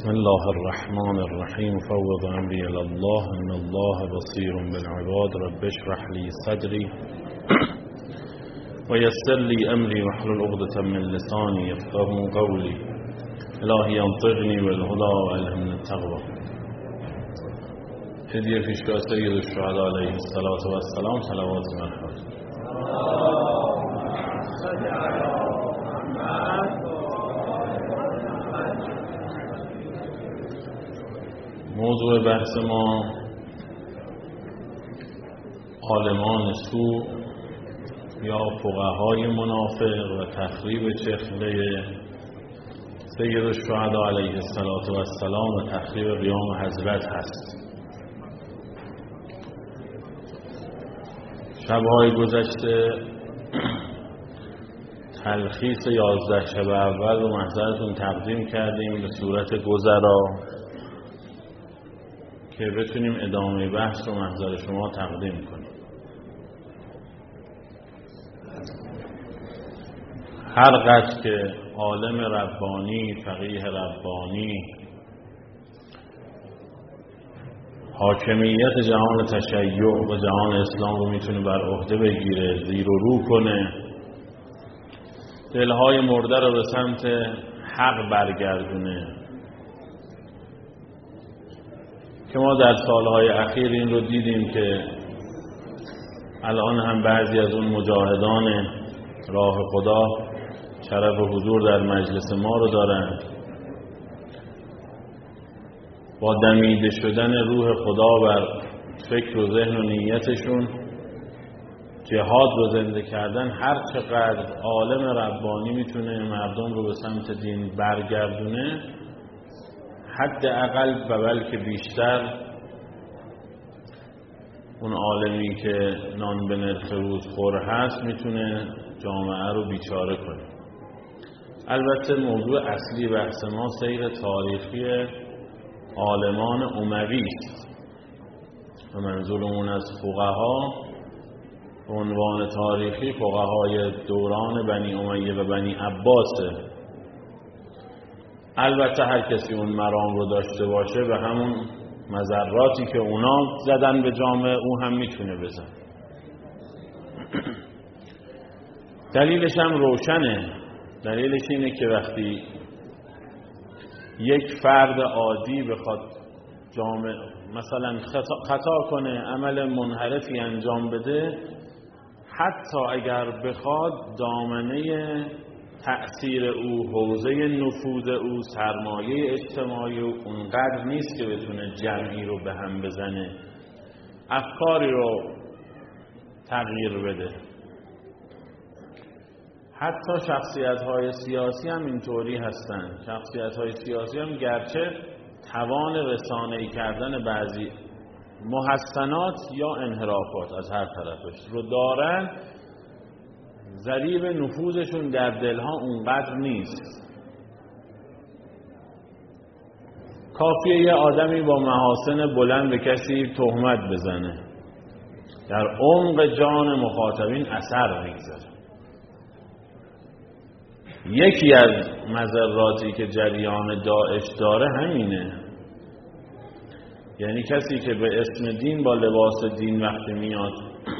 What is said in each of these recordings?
بسم الله الرحمن الرحیم فوض امری الی الله ان الله بصیر بالعباد رب اشرح لی صدری و یسر لی امری واحلل عقدة من لسانی یفقهوا قولی الهی انطقنی بالهدی و الهمنی التقوی. هدیه پیشگاه سید الشهدا علیه السلام صلوات و مرحمت. موضوع بحث ما عالمان سو یا فقهای منافق و تخریب چخله سید الشهدا علیه السلام و تخریب قیام حضرت هست. شب‌های گذشته تلخیص 11 شب اول رو محضرتون تقدیم کردیم به صورت گذرا که بتونیم ادامه بحث رو محضر شما تقدیم کنیم. هر قدر که عالم ربانی، فقیه ربانی حاکمیت جهان تشیع و جهان اسلام رو میتونه بر عهده بگیره، زیر و رو کنه، دلهای مرده رو به سمت حق برگردونه، که ما در سالهای اخیر این رو دیدیم که الان هم بعضی از اون مجاهدان راه خدا شرف و حضور در مجلس ما رو دارن، با دمیده شدن روح خدا بر فکر و ذهن و نیتشون جهاد رو زنده کردن. هر چقدر عالم ربانی میتونه مردم رو به سمت دین برگردونه، حداقل و بلکه بیشتر اون عالمی که نان به نرخ روزخور هست میتونه جامعه رو بیچاره کنه. البته موضوع اصلی بحث ما سیر تاریخی عالمان اموی است و منظورمون از فقها به عنوان تاریخی فقهای دوران بنی امیه و بنی عباسه. البته هر کسی اون مرام رو داشته باشه به همون مضراتی که اونا زدن به جامعه او هم میتونه بزن. دلیلش هم روشنه. دلیلش اینه که وقتی یک فرد عادی بخواد جامعه مثلا خطا کنه، عمل منحرفی انجام بده، حتی اگر بخواد دامنه تأثیر او، حوزه نفوذ او، سرمایه اجتماعی او اونقدر نیست که بتونه جمعی رو به هم بزنه، افکاری رو تغییر بده. حتی شخصیت‌های سیاسی هم اینطوری هستن. شخصیت‌های سیاسی هم گرچه توان رسانه‌ای کردن بعضی محسنات یا انحرافات از هر طرفش رو دارن، ضریب نفوذشون در دلها اونقدر نیست. کافیه یه آدمی با محاسن بلند به کسی تهمت بزنه، در عمق جان مخاطبین اثر میگذاره. یکی از مضراتی که جریان داعش داره همینه. یعنی کسی که به اسم دین با لباس دین وقتی میاد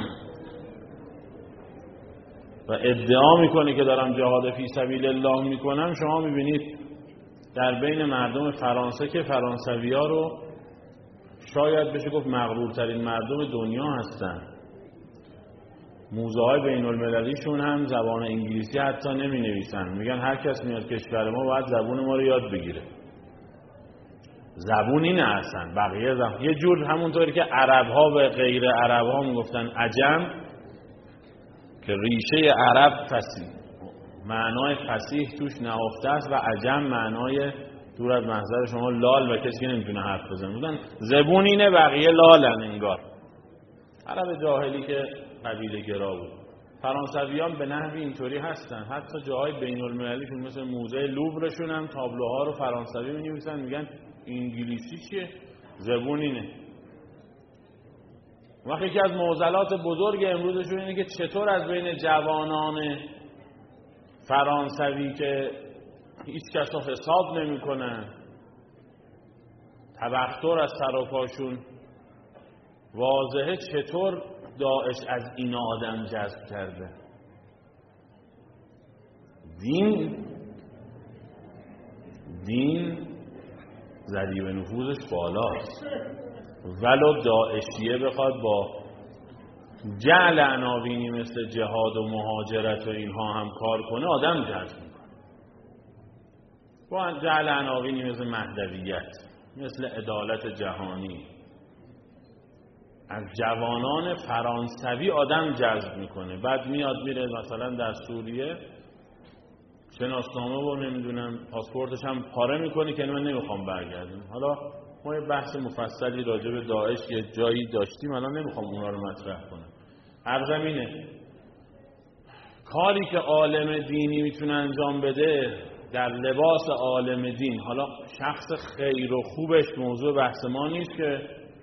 و ادعا میکنه که دارم جهاد فی سبیل الله میکنم، شما میبینید در بین مردم فرانسه که فرانسوی ها رو شاید بشه گفت مغرورترین مردم دنیا هستن، موزه های بین المللیشون هم زبان انگلیسی حتی نمی نویسن. میگن هر کس میاد کشور ما باید زبون ما رو یاد بگیره. زبون اینه اصلا، بقیه زبون یه جور همونطوری که عرب ها به غیر عرب ها میگفتن عجم، که ریشه عرب فصیح، معنای فصیح توش نهفته است، و عجم معنای دور از محضر شما لال و کسی که نمیتونه حرف بزنه بودن. زبون اینه، بقیه لالن انگار. عرب جاهلی که قبیله گرا بود. فرانسویان به نحوی اینطوری هستن. حتی جاهای بین المللیشون مثل موزه لوورشون هم تابلوها رو فرانسوی می‌نویسن، میگن انگلیسی چیه؟ زبون اینه. وقتی که از معضلات بزرگ امروزشون اینه که چطور از بین جوانان فرانسوی که هیچ کس رو حساب نمی‌کنن تبختر از سر و پاشون واضحه، چطور داعش از اینا آدم جذب کرده؟ دین ذریب نفوذش بالاست، ولو داعشیه بخواد با جعل عناوینی مثل جهاد و مهاجرت و اینها هم کار کنه آدم جذب میکنه. با جعل عناوینی مثل مهدویت، مثل عدالت جهانی، از جوانان فرانسوی آدم جذب میکنه. بعد میاد میره مثلا در سوریه شناسنامه و نمیدونم پاسپورتش هم پاره میکنه که من نمیخوام برگردم. حالا ما یه بحث مفصلی راجع به داعش یه جایی داشتیم، الان نمیخوام اونا رو مطرح کنم. عرضم اینه کاری که عالم دینی میتونه انجام بده در لباس عالم دین، حالا شخص خیر و خوبش موضوع بحث ما نیست، که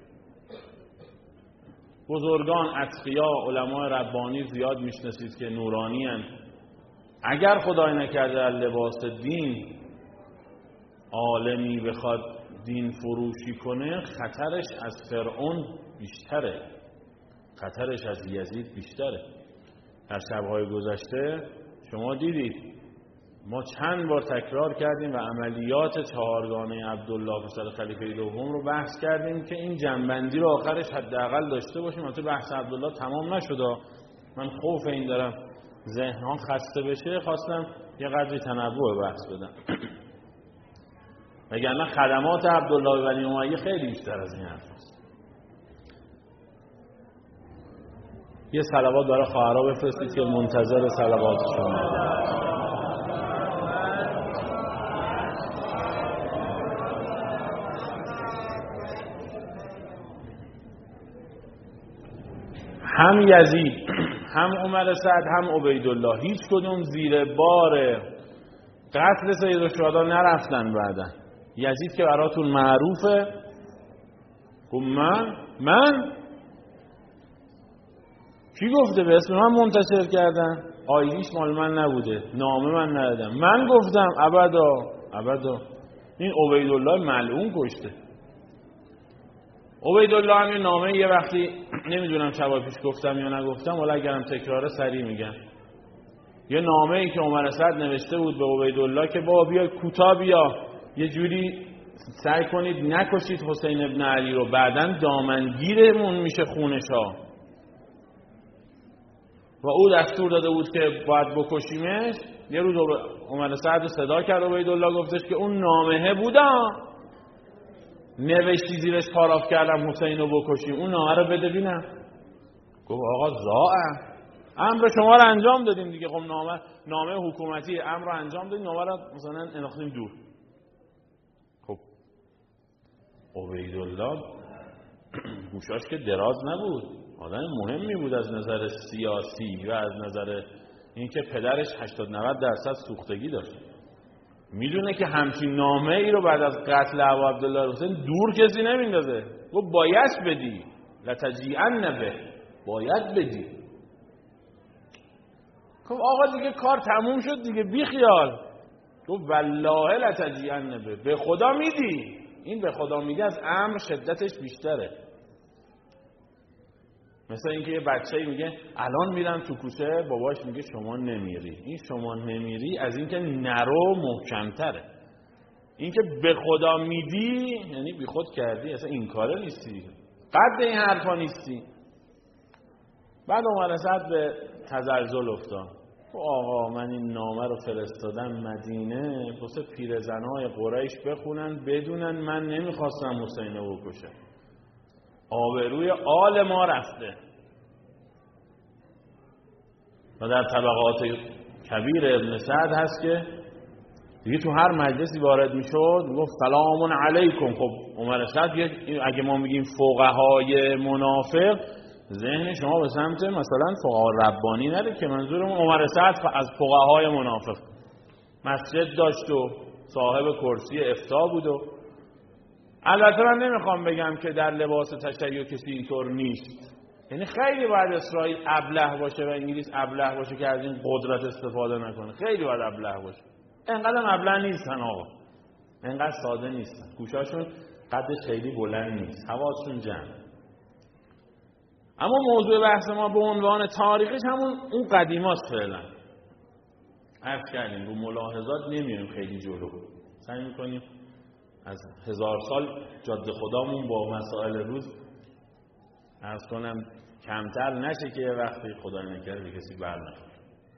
بزرگان اتقیا علماء ربانی زیاد میشناسید که نورانی هستند. اگر خدای نکرده در لباس دین عالمی بخواد دین فروشی کنه، خطرش از فرعون بیشتره، خطرش از یزید بیشتره. در شب‌های گذشته شما دیدید ما چند بار تکرار کردیم و عملیات چهارگانه عبدالله پسر خلیفه دوم رو بحث کردیم که این جنبندی رو آخرش حداقل داشته باشیم. البته بحث عبدالله تمام نشد، من خوف این دارم ذهن‌ها خسته بشه، خواستم یه قدری تنوع بحث بدم. وگرنه خدمات عبدالله بنی امیه خیلی بیشتر از این حرفاست. یه صلوات برای خواهرها بفرستید که منتظر صلوات شما. هم یزید، هم عمر سعد، هم عبیدالله، هیچ کدوم زیر بار قتل سید الشهدا نرفتن. بعدن یزید که براتون معروفه، گفت من کی گفته به اسم من منتشر کردن؟ آیدیش مال من نبوده، نامه من ندادم، من گفتم ابدا. این عبیدالله ملعون کشته. عبیدالله هم یه نامه یه وقتی نمیدونم شب پیش گفتم یا نگفتم، ولی اگرم تکراره سریع میگم، یه نامه ای که عمر سعد نوشته بود به عبیدالله که بابا بیا کوتاه بیا یه جوری سعی کنید نکشید حسین ابن علی رو، بعدن دامنگیرمون میشه خونشا. و او دستور داده بود که باید بکشیمش. یه روز عمر سعد صدا کرد عبیدالله، گفتش که اون نامه بودا نوشتی زیرش پاراف کردم حسین رو بکشیم، اون نامه رو بده بینم. گفت آقا زائم، امر شما رو انجام دادیم دیگه. خب نامه حکومتی امر رو انجام دادیم، نامه رو مثلا انداختیم دور. خب عبیدالله گوشاش که دراز نبود، آدم مهمی بود از نظر سیاسی و از نظر اینکه پدرش 80-90% سوختگی داشت. میدونه که همچین نامه ای رو بعد از قتل ابو عبدالله حسین دور کسی نمیندازه. گفت باید بدی، لتجیئن به، باید بدی. خب آقا دیگه کار تموم شد دیگه، بی خیال. گفت والله لتجیئن به خدا میدی. این به خدا میدی از امر شدتش بیشتره. مثلا اینکه یه بچه‌ای میگه الان میرم تو کوچه، باباش میگه شما نمیری. این شما نمیری از اینکه نرو محکم‌تره. اینکه به خدا میدی یعنی بی خود کردی، اصلا این کاره نیستی، قد این حرفا نیستی. بعد عمر سعد به تزلزل افتاد. آقا من این نامه رو فرستادم مدینه واسه پیرزنای قریش بخونن بدونن من نمیخواستم حسین رو بکشم، آبروی آل ما رفته. و در طبقات کبیر ابن سعد هست که دیگه تو هر مجلسی وارد میشد میگفت سلام علیکم. خب عمر سعد اگه ما میگیم فقهای منافق، ذهن شما به سمت مثلا فقها ربانی نره که منظورمون عمر سعد از فقهای منافق. مسجد داشت و صاحب کرسی افتاء بود. و البته من نمیخوام بگم که در لباس تشیع کسی اینطور نیست، یعنی خیلی باید اسرائیل ابله باشه و انگلیس ابله باشه که از این قدرت استفاده نکنه. خیلی باید ابله باشه. اینقدر ابله نیستن آقا، اینقدر ساده نیستن. گوشاشون قدش خیلی بلند نیست، حواسشون جمع. اما موضوع بحث ما به عنوان تاریخش همون اون قدیماست. فعلا عرض کردیم رو ملاحظات نمیایم خیلی جلو، سعی میکنیم از 1000 سال جاده خدامون با مسائل روز عرض کنم کمتر نشه که وقتی خدا نکرده به کسی بر نخوره.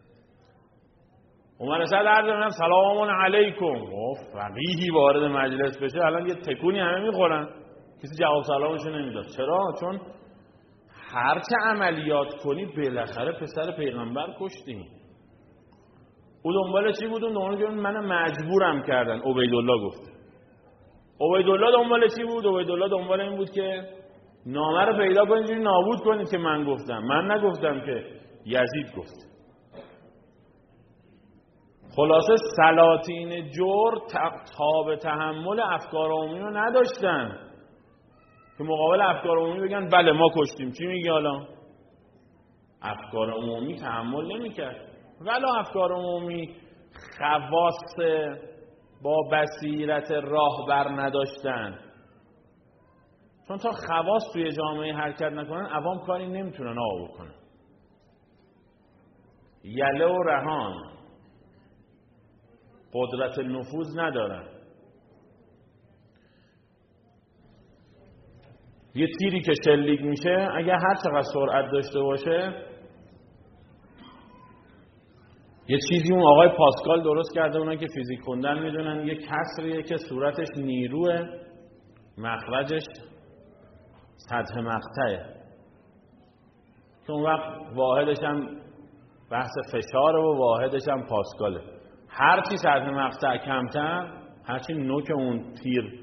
عمر اسد عرض کنم سلام علیکم، فقیهی وارد مجلس بشه الان یه تکونی همه میخورن، کسی جواب سلامشو نمیداد. چرا؟ چون هرچه عملیات کنی بالاخره پسر پیغمبر کشتی. او دنبال چی بود؟ اون که من مجبورم کردن. عبیدالله گفت. عبیدالله دنبال چی بود؟ عبیدالله دنبال این بود که نامه رو پیدا کنید اینجوری نابود کنید که من گفتم. من نگفتم که یزید گفت. خلاصه سلاطین جور تاب تحمل افکار عمومی رو نداشتن که مقابل افکار عمومی بگن بله ما کشتیم. چی میگی حالا؟ افکار عمومی تحمل نمیکرد. ولی افکار عمومی خواص با بصیرت راهبر نداشتن، چون تا خواص توی جامعه حرکت نکنن عوام کاری نمیتونن آقا بکنن. یله و رهان قدرت نفوذ ندارن. یه تیری که شلیک میشه اگر هر چقدر سرعت داشته باشه، یه چیزی اون آقای پاسکال درست کرده، اونا که فیزیک خوندن میدونن، یه کسریه که صورتش نیروه، مخرجش سطح مقطعه، که اون وقت واحدش هم بحث فشاره و واحدش هم پاسکاله. هرچی سطح مقطع کمتر، هرچی نوک اون تیر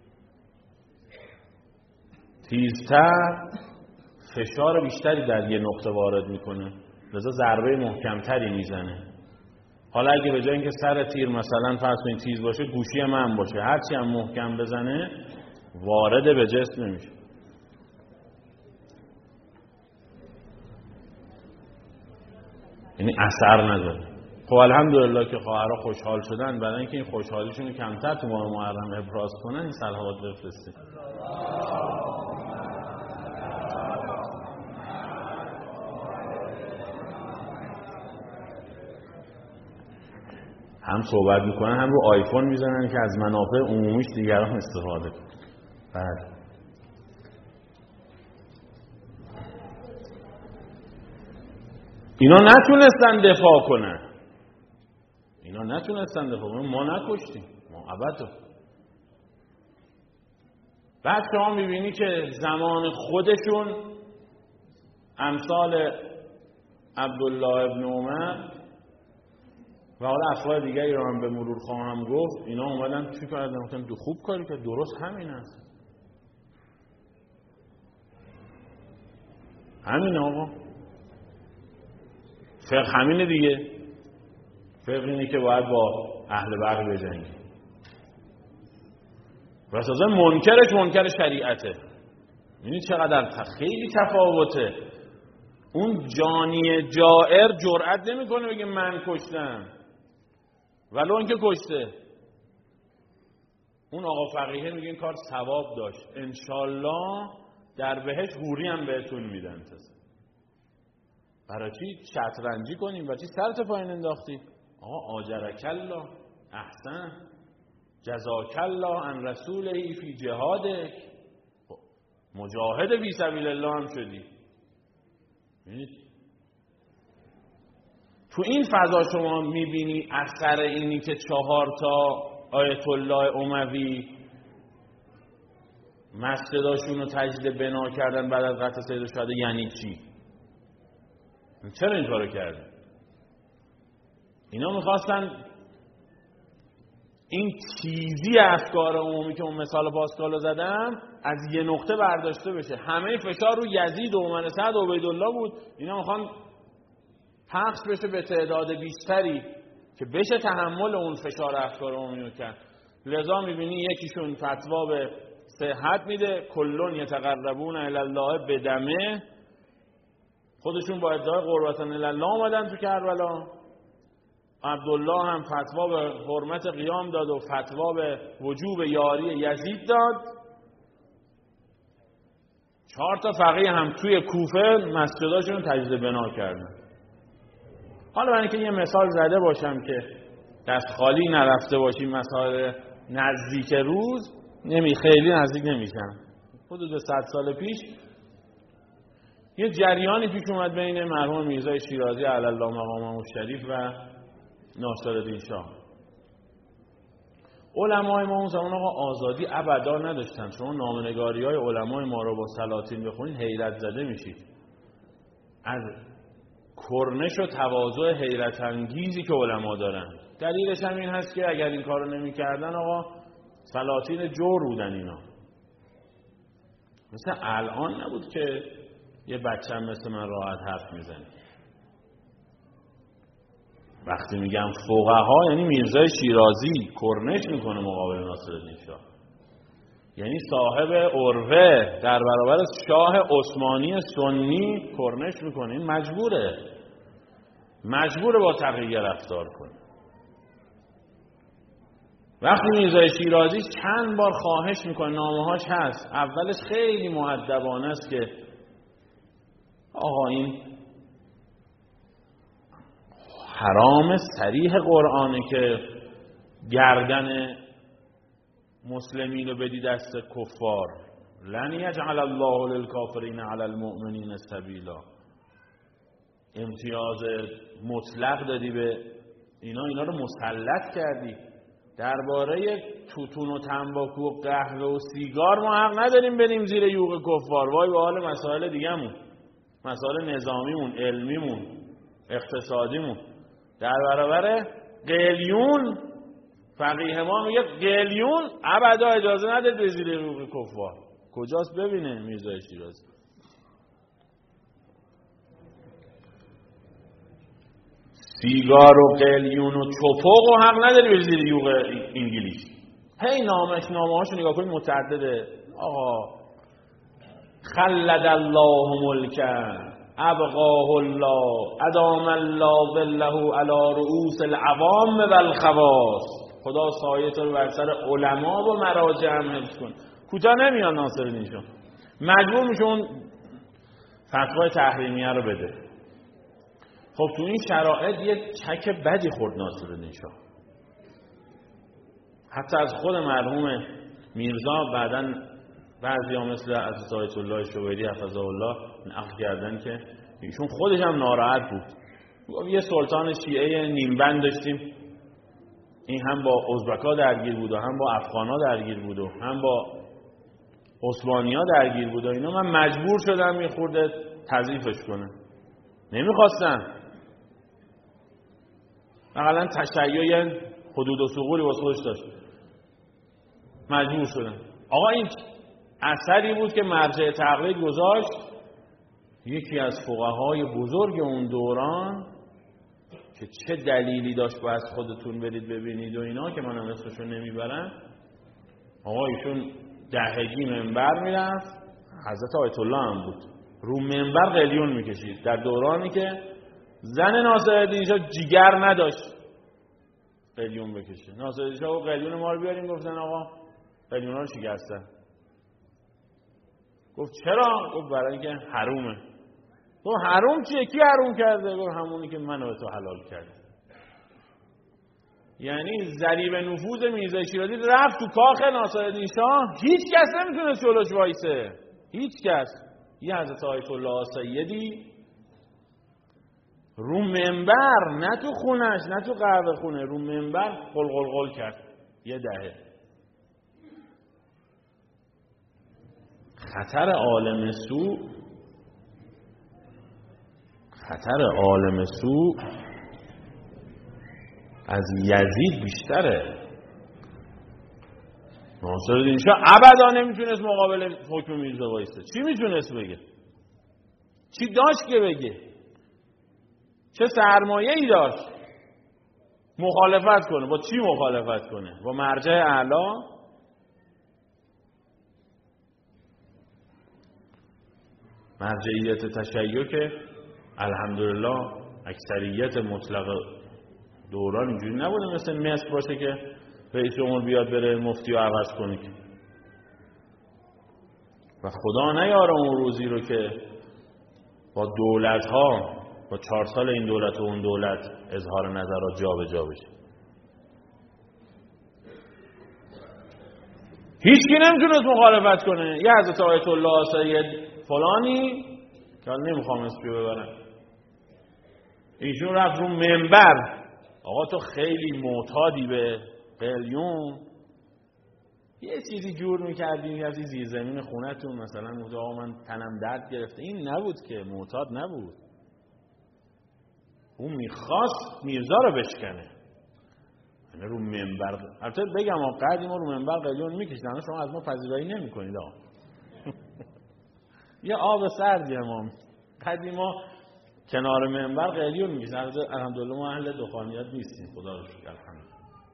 تیزتر، فشار بیشتری در یه نقطه وارد میکنه، لذا ضربه محکمتری میزنه. حالا اگه به جای اینکه سر تیر مثلا فرض کنید تیز باشه، گوشی من باشه، هرچی هم محکم بزنه وارد به جسم نمیشه. یعنی اثر نداره. خب الحمدلله که خواهرها خوشحال شدن، برای اینکه این خوشحالیشون کمتر تو ماه محرم ابراز کنن، این صلوات بفرستید. هم صحبت میکنن هم رو آیفون میزنن که از منافع عمومیش دیگران استفاده کنن. بله. اینا نتونستن دفاع کنن. ما نکشتیم، ما ابدا. بعد شما میبینی که زمان خودشون امثال عبدالله ابن عمر و حالا افراد دیگری رو هم به مرور خواهم گفت، اینا اومدن چی کردن؟ گفتن خوب کاری که درست همین است. همین آقا. فقه همینه دیگه. فقه اینه که باید با اهل بغی بجنگی. و اساسا منکرش منکر شریعته. یعنی چقدر خیلی تفاوته. اون جانی جائر جرئت نمیکنه بگه من کشتم، ولو اینکه کشته. اون آقا فقیه میگه این کار ثواب داشت، انشالله در بهش حوری هم بهتون میدن. برای چی شطرنجی کنیم؟ برای چی سرت پایین انداختی؟ آقا آجرک الله، احسن، جزاک الله عن رسوله فی جهادک، مجاهد فی سبیل الله هم شدی. تو این فضا شما میبینی اثر اینی که 4 آیت الله اموی مسجداشون رو تجدید بنا کردن بعد از قتل سید الشهدا. یعنی چی؟ چرا این کارو کردن؟ اینا میخواستن این چیزی افکار عمومی که اون مثال پاسکالو زدم از یه نقطه برداشته بشه. همه فشار رو یزید و عمر اسد و عبیدالله بود. اینا میخوان پخش بشه به تعداد بیشتری که بشه تحمل اون فشار افکار عمومی رو کرد. لذا میبینی یکیشون فتوا به صحت میده، کلون یتقربون الی الله بدمه، خودشون با ادعای قربتن الی الله اومدن تو کربلا. عبدالله هم فتوا به حرمت قیام داد و فتوا به وجوب یاری یزید داد. 4 تا فقیه هم توی کوفه مسجداشون تجدید بنا کردن. حالا برای اینکه یه مثال زده باشم که دست خالی نرفته باشیم، مسائل نزدیک روز خیلی نزدیک نمیشن. حدود 100 سال پیش یه جریانی پیش اومد بین مرحوم میرزای شیرازی علی الله مقامه الشریف و ناصرالدین شاه. علمای ما اون زمان آقا آزادی ابدا نداشتن. شما نامنگاری‌های علمای ما رو با سلاطین بخونید حیرت زده میشید از کرنش و تواضع حیرت انگیزی که علما دارن. دلیلش هم این هست که اگر این کارو نمی‌کردن آقا سلاطین جور بودن اینا. مثل الان نبود که یه بچه‌م مثل من راحت حرف میزنه. وقتی میگم فقها یعنی میرزای شیرازی کرنش میکنه مقابل ناصرالدین شاه، یعنی صاحب عروه در برابر شاه عثمانی سنی کرنش میکنه. این مجبوره با تقیه رفتار کنه. وقتی میرزای شیرازی چند بار خواهش میکنه، نامه‌هاش هست، اولش خیلی مؤدبانه است که آقا این حرام صریح قرآنه که گردن مسلمین رو بدی دست کفار. لن یجعل الله للکافرین علی المؤمنین سبیلا. امتیاز مطلق دادی به اینا رو مسلط کردی. درباره توتون و تنباکو و قهوه و سیگار ما حق نداریم بریم زیر یوغ کفار. وای به حال مسائل دیگه‌مون، مسائل نظامیمون، علمیمون، اقتصادیمون. در برابر قلیون فقیه ما میگه قلیون ابدا اجازه نده به زیر یوغ کفار. کجاست ببینه میرزای شیرازی؟ سیگار و قلیون و چپق و حق نداری به زیر یوغ انگلیس. هی نامه‌هاشو نگاه کنید متعدده. آقا خلد الله ملکا ابقاه الله ادام الله ظله علی رؤوس العوام والخواص. خدا سایه تو رو بر سر علما و مراجع هم حفظ کن. کوتاه نمیاد ناصرالدین شاه، مجبور میشه اون فتوای تحریمیه رو بده. خب تو این شرایط یه چک بدی خورد ناصرالدین شاه. حتی از خود مرحوم میرزا بعداً بعضی‌ها مثل حضرت آیت الله شویری حفظه الله نقل کردن که ایشون خودش هم ناراحت بود. یه سلطان شیعه نیمبند داشتیم، این هم با ازبکا درگیر بود و هم با افغانا درگیر بود و هم با عثمانی‌ها درگیر بود و اینا. من مجبور شدم یه خورده تضعیفش کنم، نمیخواستن. مثلا تشیع حدود و ثغوری واسه خودش داشت، مجبور شدم. آقا این اثری بود که مرجع تقلید گذاشت. یکی از فقهای بزرگ اون دوران که چه دلیلی داشت باید خودتون برید ببینید و اینا که منم اسمشو نمیبرم، آقا ایشون دهگی منبر میرفت، حضرت آیت الله هم بود، رو منبر قلیون میکشید در دورانی که زن ناصرالدین شاه جیگر نداشت قلیون بکشه. ناصرالدین شاه قلیون ما رو بیاریم، گفتن آقا قلیونا رو شکستن. گفت چرا؟ گفت برای اینکه حرومه. گفت حروم چیه؟ کی حروم کرده؟ گفت همونی که منو به تو حلال کرده. یعنی ضریب نفوذ میرزا شیرازی رفت تو کاخ ناصرالدین شاه، هیچ کس نمیتونه جلوش وایسه، هیچ کس. یه حضرت آیت الله سیدی رو منبر، نه تو خونش نه تو قهوه خونه، رو منبر قل کرد یه دهه. خطر عالم سو از یزید بیشتره. ناصرالدین شاه ابدا نمیتونست مقابل حکم میرزا وایسه. چی میتونست بگه؟ چی داشت که بگه؟ چه سرمایه‌ای داشت مخالفت کنه؟ با چی مخالفت کنه؟ با مرجع اعلی؟ مرجعیت تشیع که الحمدلله اکثریت مطلق دوران اینجوری نبوده مثل مصر باشه که رئیس جمهور بیاد بره مفتی رو عوض کنه. و خدا نیاره اون روزی رو که با دولت‌ها با 4 سال این دولت و اون دولت اظهار نظرات جا به جا بشه. هیچ کی نمیتونست مخالفت کنه. یه حضرت آیت الله سید فلانی که نمیخوام اسمش ببرم، ایشون رفت رو منبر، آقا تو خیلی معتادی به قلیون، یه چیزی جور میکردی میرفتی زیر زمین خونتون مثلا موضوع آقا من تنم درد گرفته. این نبود که، معتاد نبود، اون میخواست میرزا رو بشکنه. یعنی رو منبر، البته بگم قدیم ما رو منبر قلیون میکشتن، شما از ما پذیرایی نمیکنید. یه آب سردی ما قدیما کنار منبر قلیون میکشن. الحمدلله ما اهل دخانیات نیستیم، خدا رو شکر الحمدلله.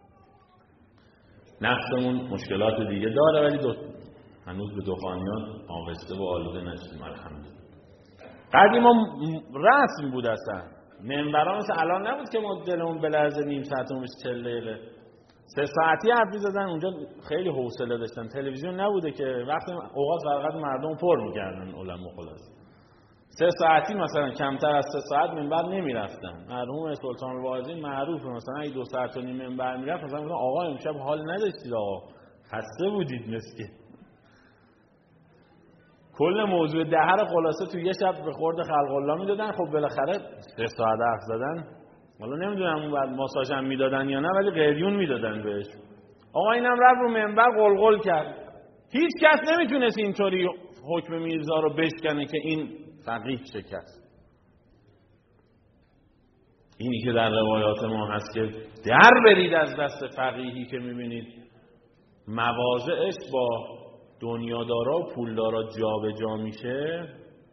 نفسمون مشکلات دیگه داره ولی هنوز به دخانیات آغشته و آلوده نشدیم الحمدلله. قدیما رسم بود اصلا. منبرها مثل الان نبود که ما دلمون بلرزه نیم ساعت و 40 دقیقه 3 ساعتی حرف می‌زدن. اونجا خیلی حوصله داشتن. تلویزیون نبوده که وقتی اوقات فقط مردم پر می‌کردن علما. خلاص 3 ساعتی مثلا کمتر از 3 ساعت منبر نمی‌رفتن. مرحوم سلطان الواعظین معروفه مثلا اگه 2 ساعت و نیم منبر می‌رفت مثلا میگن آقا امشب حال نداشتید، آقا خسته بودید مسکین. کل موضوع دهر خلاصه تو یه شب به خورد خلق الله میدادن. خب بالاخره 3 ساعت حرف زدن. حالا نمیدونم اون بعد ماساژ هم میدادن یا نه ولی قلیون میدادن بهش. آقا اینم رفت رو منبر قلقل کرد. هیچ کس نمیتونست اینطوری حکم میرزا رو بشکنه که این فقیه شکست. اینی که در روایات ما هست که در برید از دست فقیهی که میبینید مواضعش با دنیادارا و پولدارا جا به جا میشه،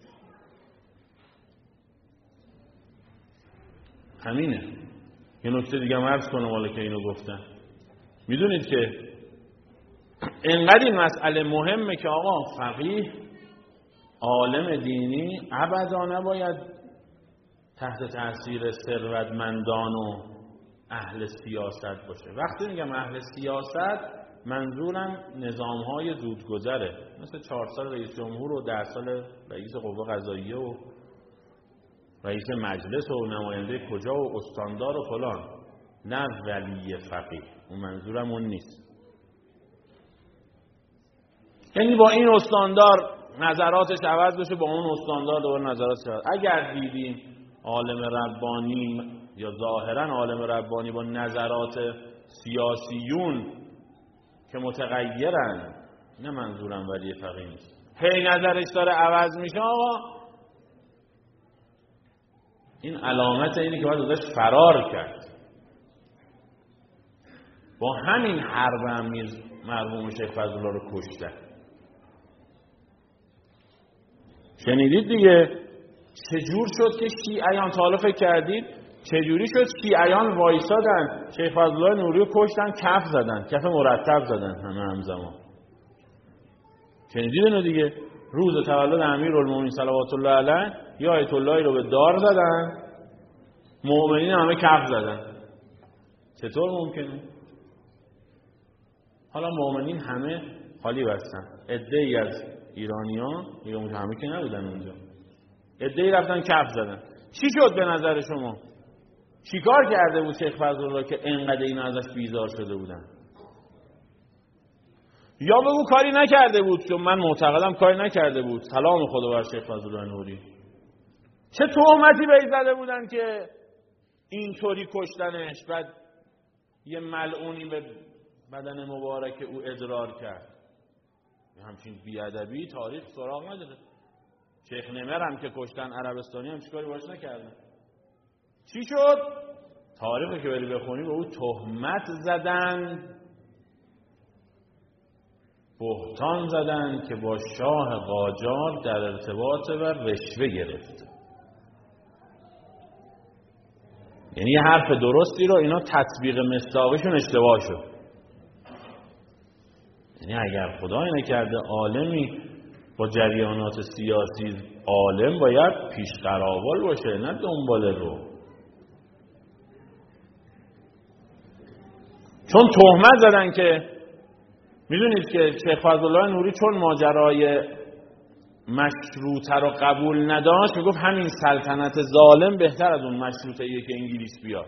همینه. یه نکته دیگه هم عرض کنم حالا که اینو گفتن. میدونید که انقدر این مسئله مهمه که آقا فقیه عالم دینی ابدا نباید تحت تاثیر ثروتمندان و اهل سیاست باشه. وقتی میگم اهل سیاست منظورم نظام‌های زودگذره، مثل 4 سال رئیس جمهور و 10 سال رئیس قوه قضاییه و رئیس مجلس و نماینده کجا و استاندار و فلان، نه ولی فقیه. اون منظورم اون نیست. یعنی با این استاندار نظراتش عوض بشه، با اون استاندار دوباره نظراتش عوض. اگر دیدیم عالم ربانی یا ظاهرا عالم ربانی با نظرات سیاسیون که متغیرن، نه منظورم ولی فقیه نیست، هی نظرش داره عوض میشه، آقا این علامت اینه که باید ازش فرار کرد. با همین حرب هم مرحوم شیخ فضل‌الله رو کشتن. شنیدید دیگه چجور شد که شیعیان، تا حالا فکر کردید چجوری شد شیعیان وایسادن شیخ فضل‌الله نوری رو کشتن، کف زدن، کف مرتب زدن همزمان. شنیدید اینو دیگه؟ روز تولد امیرالمومنین صلوات الله علیه یا آیت اللهی رو به دار زدن، مؤمنین همه کف زدن. چطور ممکنه؟ حالا مؤمنین همه خالی بستن، عده‌ای از ایرانیان دیگه همه که نبودن اونجا، عده‌ای رفتن کف زدن. چی شد به نظر شما؟ چیکار کرده بود شیخ فضل‌الله که انقدر اینا ازش بیزار شده بودن؟ یا بگو کاری نکرده بود، چون من معتقدم کاری نکرده بود. سلام خدا بر شیخ فضل‌الله نوری. چه تهمتی بهش زده بودن که اینطوری کشتنش، بعد یه ملعونی به بدن مبارک او ادرار کرد. همچین بیادبی تاریخ سراغ نداره. شیخ نمر هم که کشتن عربستانی هم چیکاری باش نکردن. چی شد؟ تاریخی که بری بخونی به او تهمت زدن، بهتان زدن که با شاه قاجار در ارتباط و رشوه گرفت. یعنی یه حرف درستی رو اینا تطبیق مصداقشون اشتباه شد. یعنی اگر خدای نکرده عالمی با جریانات سیاسی عالم باید پیش قراول باشه، نه دنبال رو. چون تهمت زدن که میدونید که شیخ فضل‌الله نوری چون ماجرای مشروطه رو قبول نداشت، میگفت همین سلطنت ظالم بهتر از اون مشروطه‌ایه که انگلیس بیاد.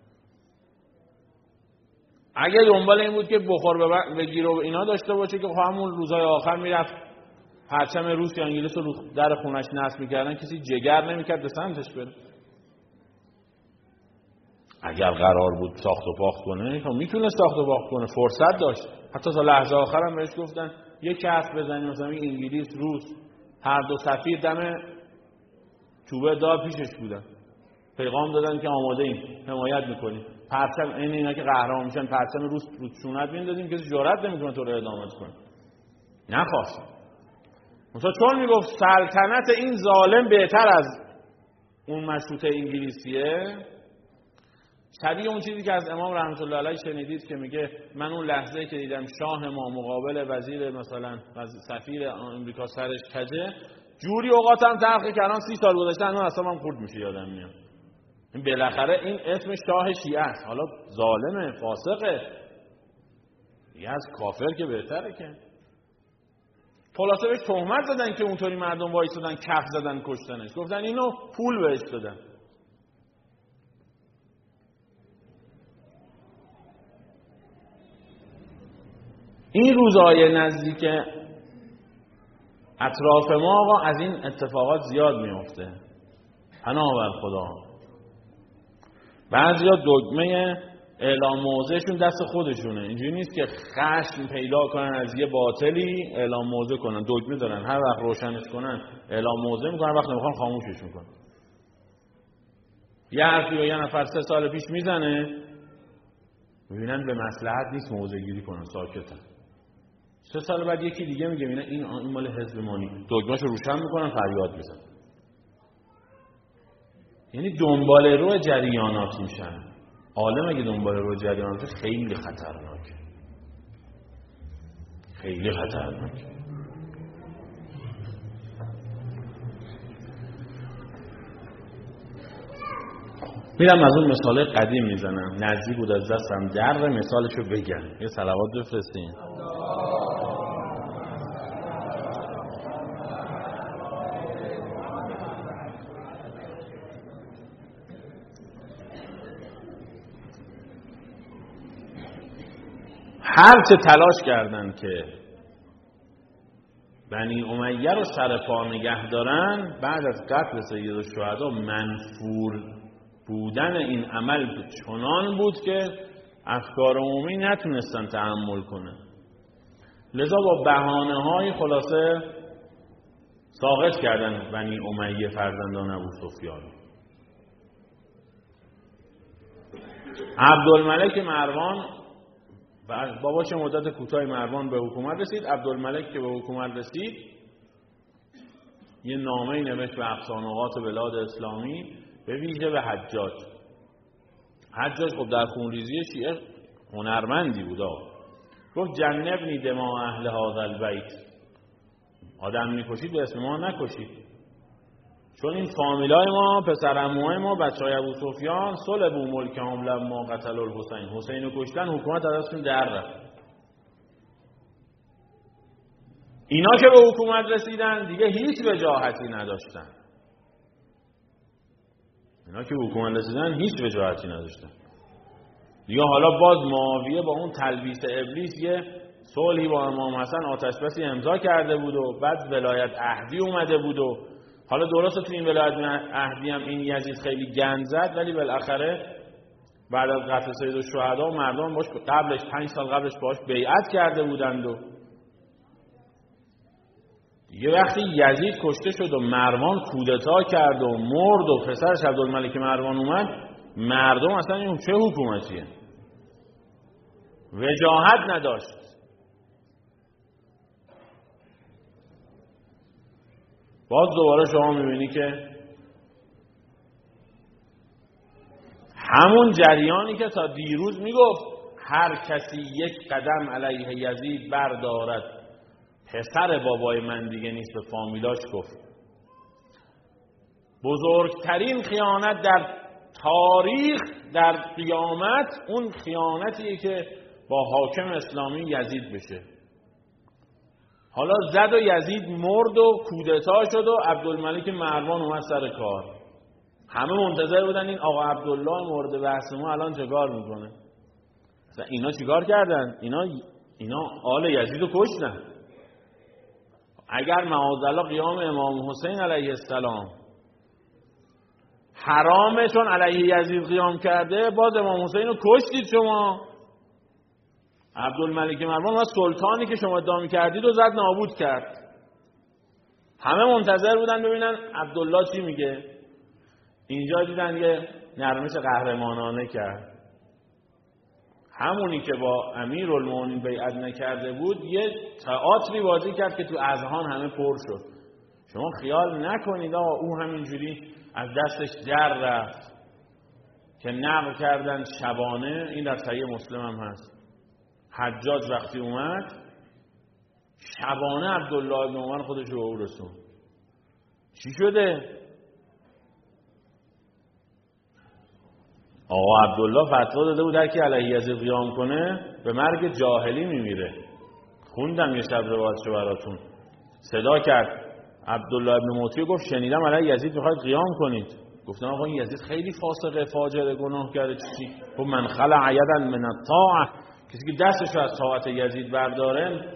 اگه دنبال این بود که بخور بگیر و اینا داشته باشه که همون روزهای آخر میرفت پرچم روس یا انگلیس رو در خونش نصب میکردن، کسی جگر نمیکرد به سمتش بره. اگر قرار بود ساخت و پاخت کنه خب میتونه ساخت و پاخت کنه، فرصت داشت. حتی تا لحظه آخر هم بهش گفتن یک حرف بزنی، مثلا انگلیس روس هر دو سفیر دم چوبه دار پیشش بودن، پیغام دادن که آماده ایم، حمایت میکنیم. پرچم اینا که قهرمان میشن پرچم روس رو چونت میندازیم، کسی جرئت نمیکنه تو رو اعدام کنه. نخواست. مثلا چون میگفت سلطنت این ظالم بهتر از اون مشروطه انگلیسیه، شبیه اون چیزی که از امام رحمت الله علیه شنیدید که میگه من اون لحظه که دیدم شاه ما مقابل وزیر مثلا سفیر آمریکا سرش کجه، جوری اوقاتم تلخ کردن 30 سال گذشته اون اصلا خورد میشه یادم میاد. این بالاخره این اسم شاه شیعه است، حالا ظالمه، فاسقه، دیگه از کافر که بهتره. که خلاصه بهش تهمت زدن که اونطوری مردم وایسادن کف زدن کشتنش، گفتن اینو پول بهش دادن. این روزهای نزدیک اطراف ما آقا از این اتفاقات زیاد میفته. پناه بر خدا. بعضیا دگمه اعلام موضعشون دست خودشونه، اینجوری نیست که خشم پیدا کنن از یه باطلی اعلام موضع کنن، دگمه دارن، هر وقت روشنش کنن اعلام موضع میکنن، وقتی میخوان خاموشش میکنن. یه حرفی و یه نفر 3 سال پیش میزنه، میبینن به مصلحت نیست موضع گیری کنن، ساکتن. 3 سال بعد یکی دیگه میگه این مال حزب مانی، دگمه‌شو روشن میکنن، فریاد میزنن. یعنی دنبال رو جریانات میشن. عالم اگه دنبال رو جریانات خیلی خطرناکه، خیلی خطرناکه. میرم از اون مثال قدیم میزنم، نزدیک بود از دستم در مثالشو بگم. یه صلوات بفرستین. هر چه تلاش کردن که بنی امیه رو سر پا نگه دارن، بعد از قتل سید الشهدا منفور بودن این عمل چنان بود که افکار عمومی نتونستن تحمل کنن. لذا با بهانه‌های خلاصه ساقط کردن بنی امیه فرزندان ابو سفیان. عبدالملک مروان باباش مدت کوتاه مروان به حکومت رسید. عبدالملک که به حکومت رسید یه نامه‌ای نوشت به اقصانقاط بلاد اسلامی، به ویژه به حجاج. حجاج خب در خونریزی شیعه هنرمندی بود. گفت جنبنی دماء اهل هذا البیت، آدم میکشید به اسم ما نکشید، چون این فامیلای ما، پسرعموهای ما، بچهای ابو سفیان صلبوا ملکهم لما قتل الحسین، حسین رو کشتن، حکومت ازشون در رفت. اینا که به حکومت رسیدن دیگه هیچ وجاهتی نداشتن. دیگه حالا باز معاویه با اون تلبیس ابلیس یه صلحی با امام حسن آتشبسی امضا کرده بود و بعد ولایت عهدی اومده بود و حالا درسته تو این ولایت عهدی هم این یزید خیلی گند زد، ولی بالاخره بعد از قتل سید الشهدا مردم باش قبلش 5 سال قبلش باش بیعت کرده بودند و دیگه وقتی یزید کشته شد و مروان کودتا کرد و مرد و پسرش عبدالملک مروان اومد، مردم اصلا این چه حکومتیه؟ وجاهت نداشت. باز دوباره شما میبینی که همون جریانی که تا دیروز میگفت هر کسی یک قدم علیه یزید بردارد پسر بابای من دیگه نیست، به فامیلاش گفت. بزرگترین خیانت در تاریخ در قیامت اون خیانتیه که با حاکم اسلامی یزید بشه. حالا زد و یزید مرد و کودتا شد و عبدالملک مروان اومد سر کار. همه منتظر بودن این آقا عبدالله مورد بحث ما الان چه کار میکنه. اینا چیکار کردن؟ اینا آل یزید رو کشتن. اگر معاذالله قیام امام حسین علیه السلام حرامه چون علیه یزید قیام کرده، باز امام حسین رو کشتید شما. عبدالملک مروان و سلطانی که شما ادعا می‌کردید رو زد نابود کرد. همه منتظر بودن ببینن عبدالله چی میگه. اینجا دیدن یه نرمش قهرمانانه کرد. همونی که با امیرالمومنین بیعت نکرده بود یه تئاتری بازی کرد که تو اذهان همه پر شد. شما خیال نکنید او همینجوری از دستش در رفت که نقل کردن شبانه. این در صحیح مسلم هم هست. حجاج وقتی اومد شبانه عبدالله ابن عمر خودش رو او رسون. چی شده؟ آقا عبدالله فتوا داده بود هر کی علیه یزید قیام کنه به مرگ جاهلی میمیره. خوندم یه شب روایتشو براتون. صدا کرد عبدالله ابن موتی گفت شنیدم علیه یزید میخواید قیام کنید. گفتم آقا این یزید خیلی فاسقه، فاجر، گناه کرده. چی؟ گفت من خلع یدا من الطاعه، کسی که دستش از طاعت یزید برداره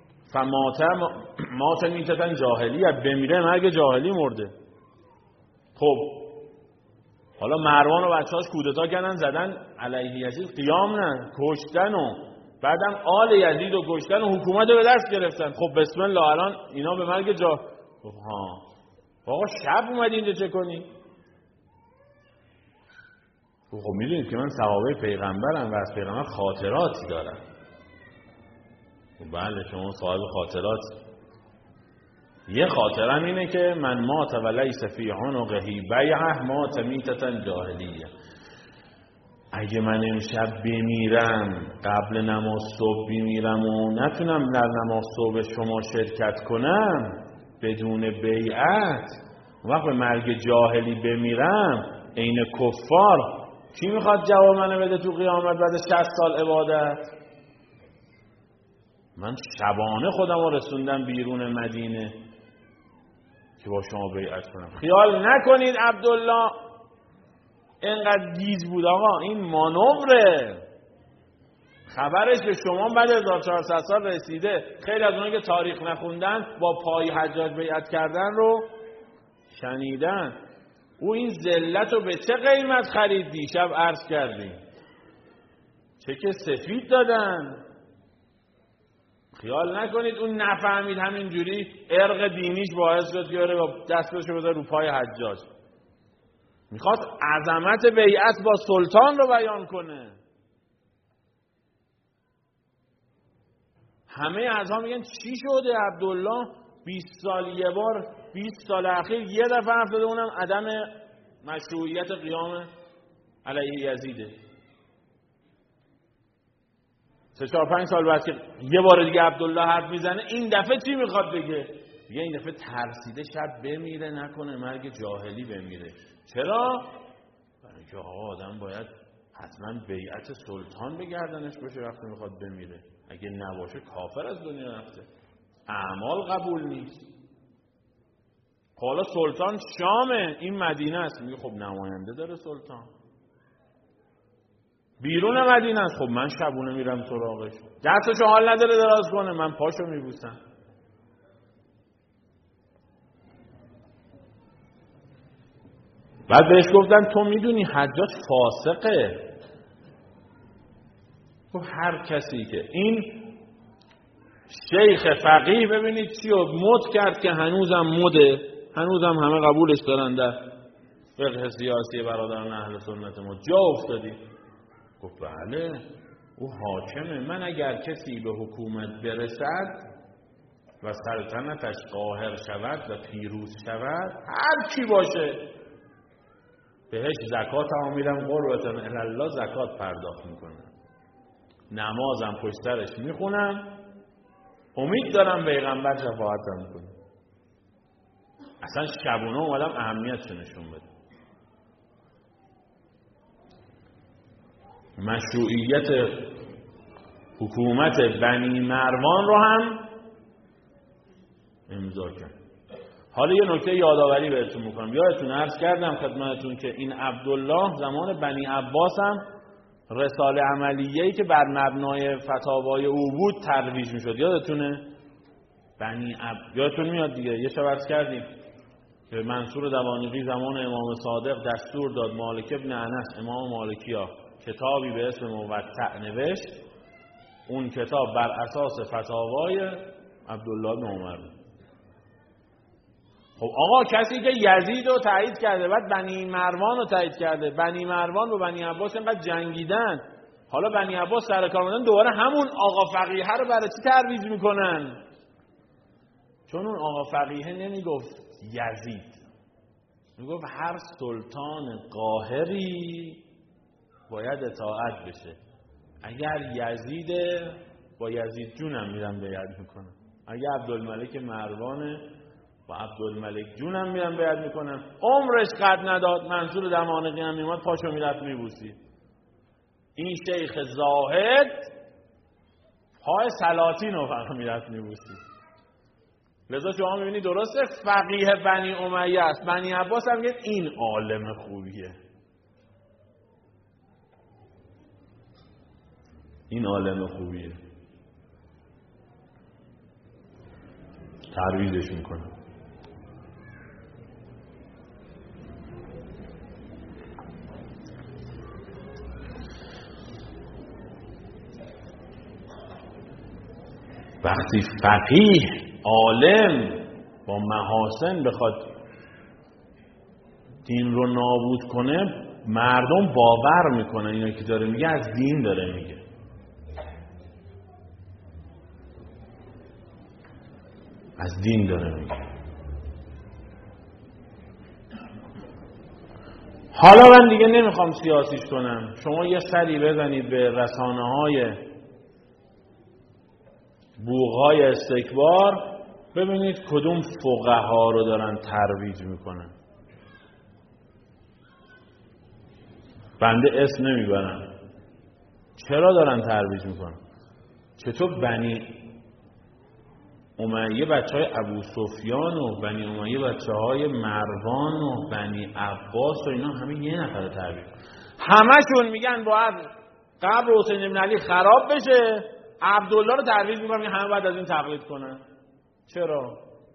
مات میتتن جاهلیه، بمیره مرگ جاهلی مرده. خب حالا مروان و بچه‌هاش کودتا کردن زدن علیه یزید قیام نه، کشتن و بعدم آل یزید رو کشتن و حکومت رو به دست گرفتن. خب بسم الله الان اینا به مرگ ها آقا شب اومدی اینجا چه کنی؟ خب میدونید که من صحابه پیغمبرم و از پیغمبر خاطراتی دارم. بله شما صاحب خاطرات. یه خاطرم اینه که من مات و لیس فی عنقه بیعه مات میتة جاهلیه. اگه من امشب بمیرم قبل نماز صبح بمیرم و نتونم در نماز صبح شما شرکت کنم بدون بیعت، وقت به مرگ جاهلی بمیرم عین کفار، کی میخواد جواب منو بده تو قیامت بعد 60 سال عبادت؟ من شبانه خودم رو رسوندم بیرون مدینه که با شما بیعت کنم. خیال نکنید عبدالله اینقدر گیج بود. آقا این مانوره. خبرش به شما بعد 1400 سال رسیده. خیلی از اونایی که تاریخ نخوندن با پای حجاج بیعت کردن رو شنیدن. او این ذلت رو به چه قیمت خرید؟ دیشب عرض کردیم چه که سفید دادن. خیال نکنید اون نفهمید همینجوری ارق دینیش باعث شد بیاره و دستشو بذاره رو پای حجاج. میخواست عظمت بیعت با سلطان رو بیان کنه. همه اعضا میگن چی شده عبدالله 20 سال یه بار، 20 سال اخیر یه دفعه حرف زده، اونم عدم مشروعیت قیام علیه یزیده. 3-4-5 سال بعد که یه بار دیگه عبدالله حرف میزنه این دفعه چی میخواد بگه؟ میگه این دفعه ترسیده شب بمیره نکنه مرگ جاهلی بمیره. چرا؟ برای اینکه آقا آدم باید حتما بیعت سلطان به گردنش باشه وقتی میخواد بمیره. اگه نباشه کافر از دنیا رفته، اعمال قبول نیست. حالا سلطان شامه، این مدینه است. میگه خب نماینده داره سلطان، بیرون مدینه است. خب من شبونه میرم سراغش، دستشو حال نداره دراز کنه، من پاشو میبوسم. بعد بهش گفتن تو میدونی حجاج فاسقه. خب هر کسی که این شیخ فقیه ببینید چی رو مد کرد که هنوزم مده، هنوزم همه قبولش دارن در فقه سیاسی برادران اهل سنت ما جا افتادی. گفت بله او حاکمه، من اگر کسی به حکومت برسد و سلطنتش قاهر شود و پیروز شود هر کی باشه بهش زکات هم میدم، قربتاً الله زکات پرداخت میکنم، نمازم پشت سرش میخونم، امید دارم پیغمبر شفاعتم کنه. اصلا شبونه اومدم اهمیتش نشون بده. مشروعیت حکومت بنی مروان رو هم امضا کرد. حالا یه نکته یادآوری بهتون میکنم. یادتون عرض کردم خدمتتون که این عبدالله زمان بنی عباس هم رساله عملیه‌ای که بر مبنای فتاوای او بود ترویج میشد. یادتونه؟ یادتون میاد دیگه، یه شب عرض کردیم که منصور دوانیقی زمان امام صادق دستور داد مالک ابن انس امام مالکی‌ها کتابی به اسم موطأ نوشت. اون کتاب بر اساس فتاوای عبدالله بن عمر. خب آقا کسی که یزید رو تایید کرده، بعد بنی مروان رو تایید کرده، بنی مروان و بنی عباس اینقدر جنگیدن، حالا بنی عباس سر کار اومدن دوباره همون آقا فقیه رو برای چی ترویج میکنن؟ چون اون آقا فقیه نمیگفت یزید، میگفت هر سلطان قاهری باید اطاعت بشه. اگر یزیده با یزید جونم میرم بیعت میکنم، اگر عبدالملک مروانه با عبدالملک جونم میرم بیعت میکنم. عمرش قد نداد، منصور دمانقی هم میماد پاشو میرفت میبوسی. این شیخ زاهد پای سلاطین رو فقط میرفت میبوسی. لذا شما میبینی درسته فقیه بنی امیه است، بنی عباس هم میگه این عالم خوبیه، این عالم خوبیه، ترویجش میکنه. وقتی فقیه عالم با محاسن بخواد دین رو نابود کنه، مردم باور میکنن اینا که داره میگه از دین داره میگه. از دین داره میگه. حالا من دیگه نمیخوام سیاسیش کنم، شما یه سری بزنید به رسانه‌های بوغ‌های استکبار، ببینید کدوم فقها رو دارن ترویج میکنن. بنده اسم نمیبرم. چرا دارن ترویج میکنن؟ چطور بنی امیه بچهای ابو سفیان و بنی امیه بچهای مروان و بنی عباس و اینا همه یه نفر ترویج، همشون میگن باید قبر حسین بن علی خراب بشه، عبدالله رو ترویج میکنن همه باید از این تقلید کنن. چرا؟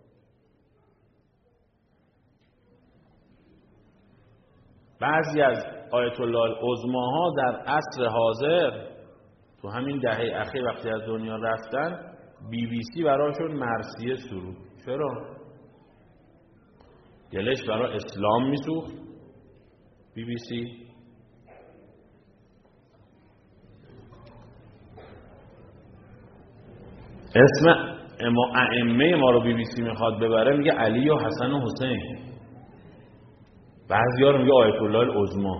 بعضی از آیت الله العظماها در عصر حاضر تو همین دهه اخیر وقتی از دنیا رفتن، BBC براشون مرثیه سرود. چرا؟ دلش برای اسلام میسوخت BBC. اسم ائمه ما رو BBC میخواد ببره، میگه علی و حسن و حسین. بعضیا رو میگه آیت الله العظما.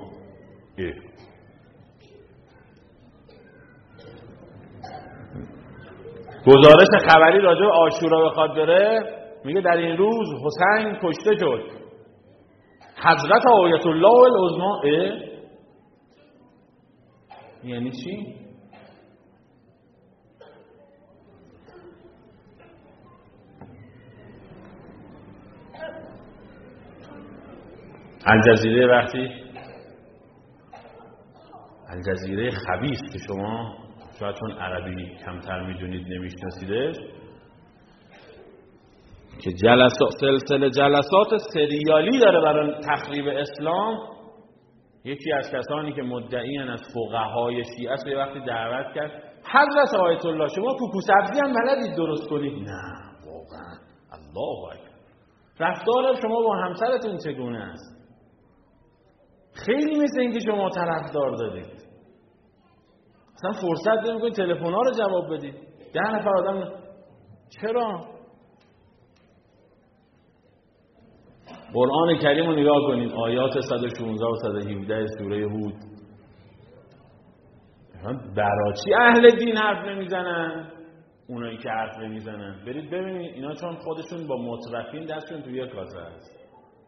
گزارش خبری راجع به عاشورا بخواد بره، میگه در این روز حسین کشته شد، حضرت آیت الله العظما. یعنی چی؟ الجزیره وقتی الجزیره خبیث که شما شاید چون عربی کمتر میدونید نمیشناسیدش، که سلسله جلسات سریالی داره برای تخریب اسلام، یکی از کسانی که مدعیان از فقهای شیعه است یه وقتی دعوت کرد حضرت آیت الله شما کوکو سبزی هم بلدید درست کنید؟ نه واقعا. الله اکبر. رفتار شما با همسرتون چگونه است؟ خیلی مثل اینکه شما طرفدار دارید، اصلا فرصت نمی‌کنید تلفن‌ها رو جواب بدید. 10 نفر آدم. چرا؟ قرآن کریم رو نگاه کنید، آیات 116 و 117 سوره هود. برای چی اهل دین حرف نمیزنن؟ اونایی که حرف نمیزنن برید ببینید اینا چون خودشون با مترفین دستشون توی یک کاسه هست.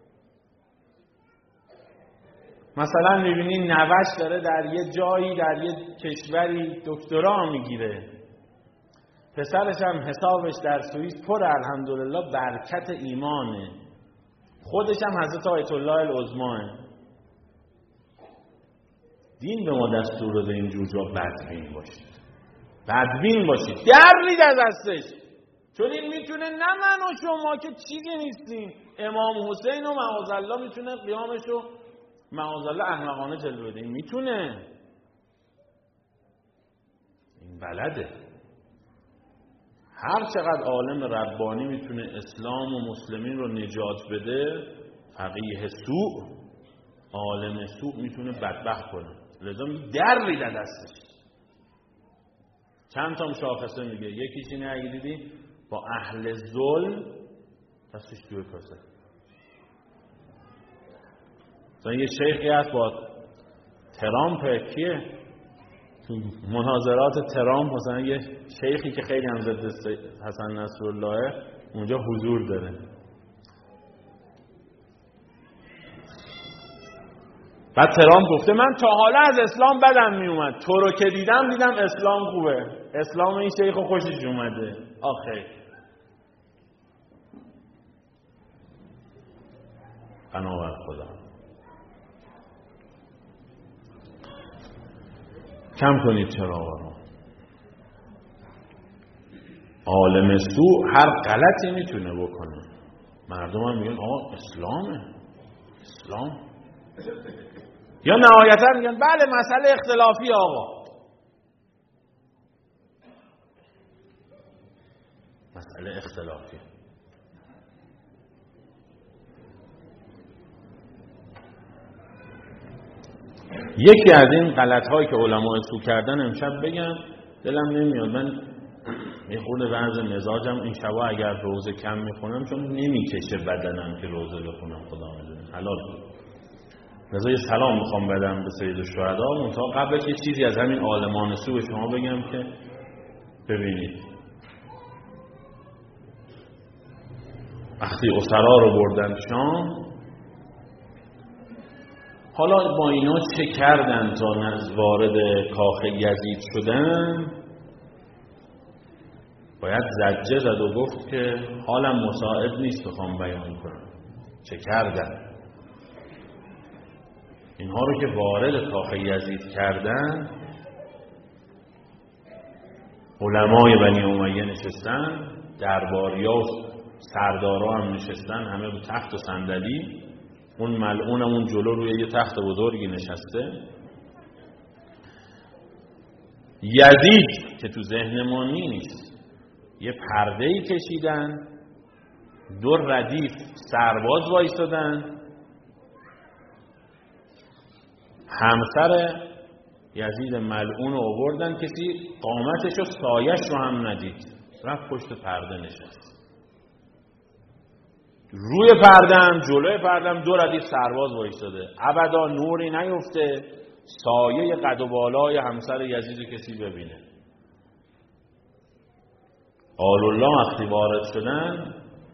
مثلا میبینی نوش داره در یه جایی در یه کشوری دکترا میگیره، پسرش هم حسابش در سوئیس پر الحمدلله برکت ایمانه، خودش هم حضرت آیت الله العظماه. دین به ما دستور داده اینجور جا بدبین باشید، بدبین باشید، درید از دستش، چون این میتونه نه من و شما که چیزی نیستیم، امام حسین و معاذالله میتونه قیامشو معاذالله احمقانه جلوه بده، این میتونه، این بلده. هر چقدر عالم ربانی میتونه اسلام و مسلمین رو نجات بده، فقیه سوء، عالم سوء میتونه بدبخت کنه. لذا درید از دستش. چند تا شاخصه میگه، یکیش اینه اگه دیدی با اهل ظلم دستش توی کاسه. مثلا یه شیخی هست با ترامپ، کیه تو مناظرات ترامپ، مثلا یه شیخی که خیلی هم ضد حسن نصرالله اونجا حضور داره، بعد ترامپ گفته من تا حالا از اسلام بدم میومد، تو رو که دیدم اسلام خوبه، اسلام این شیخ خوشش اومده. آخه بنابر خدا کم کنید چراغا رو. عالم سوء هر غلطی میتونه بکنه، مردم هم میگن آقا اسلامه، اسلام، یا نهایتا میگن بله مسئله اختلافی آقا، مسئله اختلافی. یکی از این غلط‌هایی که علماء سو کردن امشب بگم، دلم نمیاد، من یه خورده وضع مزاجم این شبا اگر روزه کم میخونم چون نمیکشه بدنم که روزه بخونم، خدا میدونه حلال کنم. لذا یه سلام میخوام بدم به سید الشهدا، منتها قبلش یه چیزی از همین عالمان سو به شما بگم که ببینید. وقتی اسرا رو بردن شام، حالا با اینا چه کردن تا وارد کاخ یزید شدن، باید زجه زد و گفت که حالم مساعد نیست بخوام بیان کنم چه کردن. اینها رو که وارد کاخ یزید کردن، علمای بنی امیه نشستن، درباریا و سردارا هم نشستن، همه رو تخت و صندلی، اون ملعون اون جلو روی یه تخت بزرگی نشسته. یزید که تو ذهن ما نیست، یه پرده‌ای کشیدن، دو ردیف سرباز وایسادن، همسر یزید ملعون رو آوردن، کسی قامتش و سایش رو هم ندید، رفت پشت پرده نشست. روی پردم، جلوی پردم دو ردیف سرباز وایساده، ابدا نوری نیفته، سایه قد و بالای همسر یزید کسی ببینه. آل الله وقتی وارد شدن،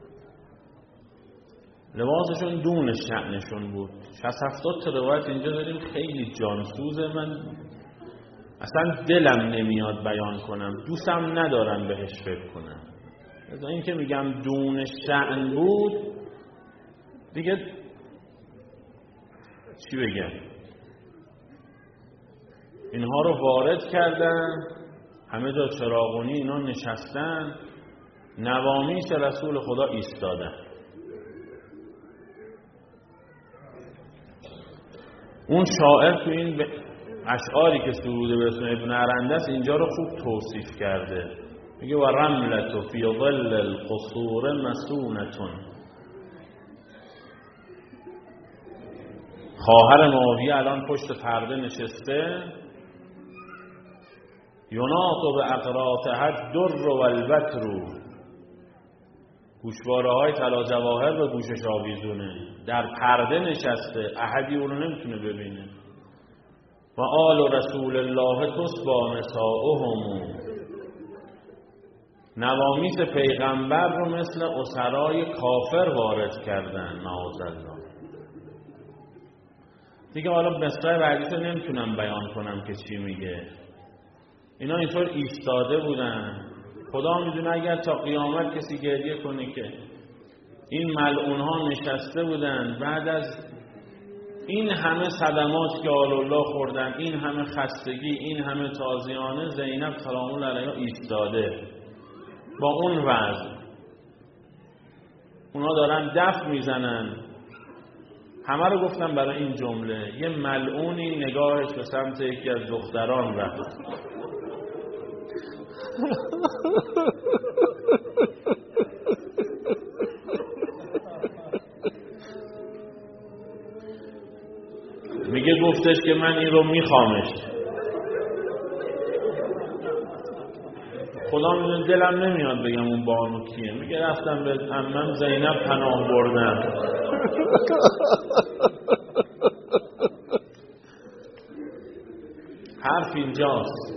لباسشون دون شأنشون بود. 60-70 تا روایت اینجا داریم، خیلی جانسوزه، من اصلا دلم نمیاد بیان کنم، دوستم ندارم بهش فکر کنم. از این که میگم دون شأن بود دیگه چی بگم. اینها رو وارد کردن، همه جا چراغونی، اینا نشستن، نوامیس رسول خدا ایستادن. اون شاعر تو این اشعاری که سروده به اسم ابن عرنده است اینجا رو خوب توصیف کرده، میگه و رملت فی ظل القصور مسونتون. خواهر معاویه الان پشت پرده نشسته، یناط به اقراطها الدر و البتر، گوشواره های طلا جواهر به گوشش آویزونه، در پرده نشسته، احدی اونو نمیتونه ببینه. و آل رسول الله تصبا نساؤهم، نوامیس پیغمبر رو مثل اسرای کافر وارد کردن، معاذالله. دیگه حالا مصرع بعدیش رو نمیتونم بیان کنم که چی میگه. اینا اینطور ایستاده بودن، خدا میدونه اگر تا قیامت کسی گریه کنه که این ملعون ها نشسته بودن بعد از این همه صدمات که آلالله خوردن، این همه خستگی، این همه تازیانه، زینب سلام الله علیها ایستاده با اون وضع، اونا دارن دف میزنن. همه رو گفتم برای این جمله. یه ملعونی نگاهش به سمت یکی از دختران رفت، میگه گفتش که من این رو میخوامش. خدا میدونه دلم نمیاد بگم اون بانو کیه. میگه رفتم به عمم زینب پناه بردم. حرف اینجاست.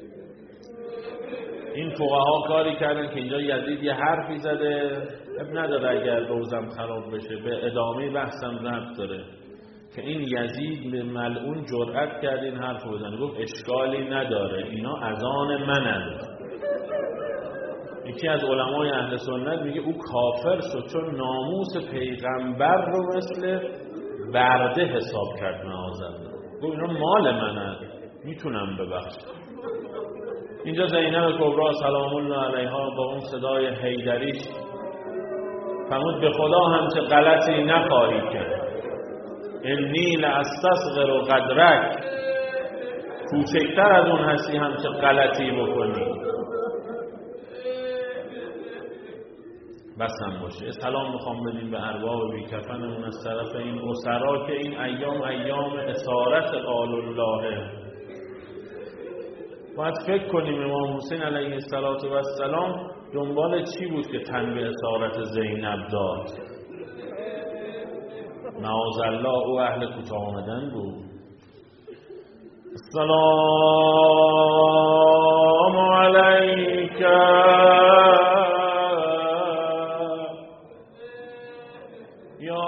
این فقها کاری کردن که اینجا یزید یه حرفی زده، اب نداره اگر روزم خراب بشه، به ادامه بحثم ربط داره که این یزید به ملعون جرأت کرد این حرف رو بزنه. گفت اشکالی نداره، اینا از آن منند. یکی از علمای اهل سنت میگه او کافر شد چون ناموس پیغمبر رو مثل برده حساب کرد. معاذالله گفت اینا مال منند، میتونم ببخشم. اینجا زینب کبری سلام الله علیها با اون صدای حیدریش فرمود به خدا همچه غلطی نخواهی کرد، انی لاستصغر قدرک، کوچکتر از اون هستی همچه غلطی بکنی. بس هم باشه. سلام میخوام بدیم به ارواح بی کفنمون از طرف این اسرا که این ایام اسارت قال الله. باید فکر کنیم امام حسین علیه السلام دنبال چی بود که تن به اسارت زینب داد؟ معاذالله او اهل کوتاه آمدن بود. السلام علیک یا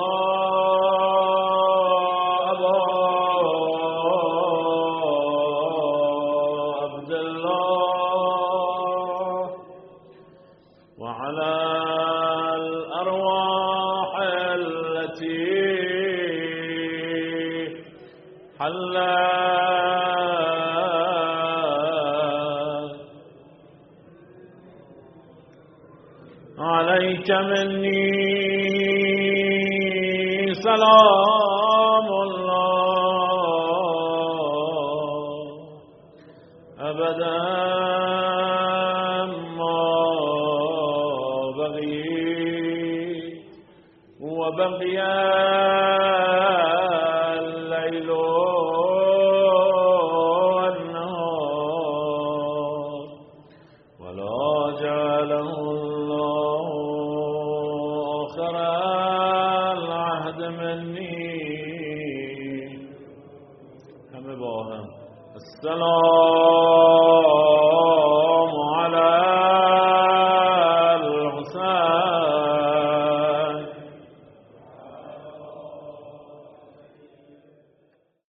علیک منی سلام الله ابدا ما بقی و بقی اللیل والنهار ولا جعله منی. همه با هم السلام